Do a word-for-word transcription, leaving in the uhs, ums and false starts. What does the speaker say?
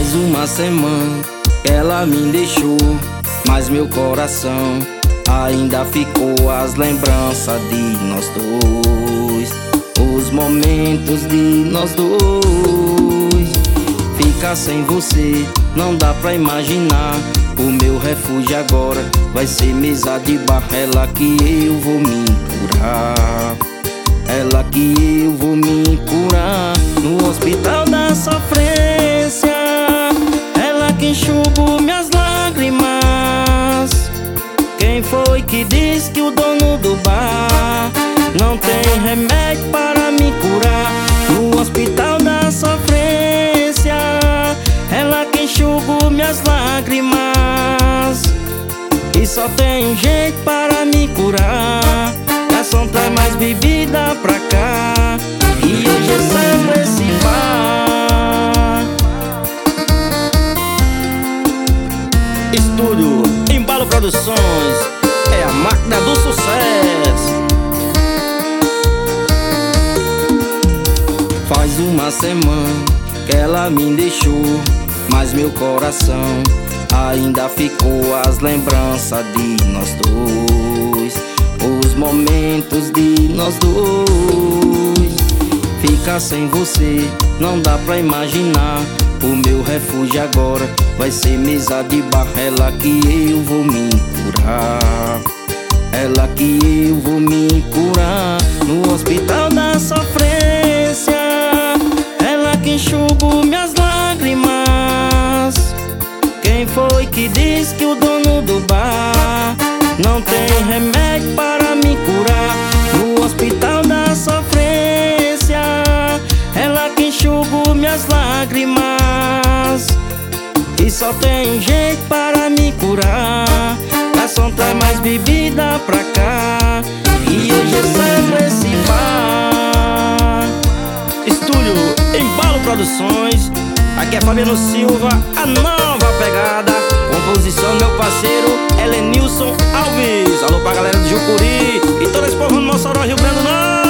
Faz uma semana que ela me deixou, mas meu coração ainda ficou as lembranças de nós dois, os momentos de nós dois. Ficar sem você não dá pra imaginar. O meu refúgio agora vai ser mesa de bar. Ela que eu vou me curar, ela que eu vou me curar. No hospital da sofrência, ela que enxugou minhas lágrimas. Quem foi que disse que o dono do bar não tem remédio para me curar? No hospital da sofrência, ela que enxugou minhas lágrimas. E só tem um jeito para me curar: garçom, traz mais bebida pra cá, e hoje é sempre esse bar. Estúdio Embalo Produções, é a máquina do sucesso. Faz uma semana que ela me deixou, mas meu coração ainda ficou as lembranças de nós dois, os momentos de nós dois. Ficar sem você não dá pra imaginar. O meu refúgio agora vai ser mesa de bar. Ela que eu vou me curar, ela que eu vou me curar. No hospital da sofrência, ela que enxugou minhas lágrimas. Quem foi que disse que o dono do bar não tem remédio para me curar? No hospital da sofrência, ela que enxugou minhas lágrimas. E só tem um jeito para me curar: garçom, traz mais bebida pra cá, e hoje é sempre esse bar. Estúdio Embalo Produções, aqui é Fabiano Silva, a nova pegada. Composição do meu parceiro Helenilson Alves. Alô pra galera do Jucuri e todo esse povo no Mossoró, Rio Grande do Norte.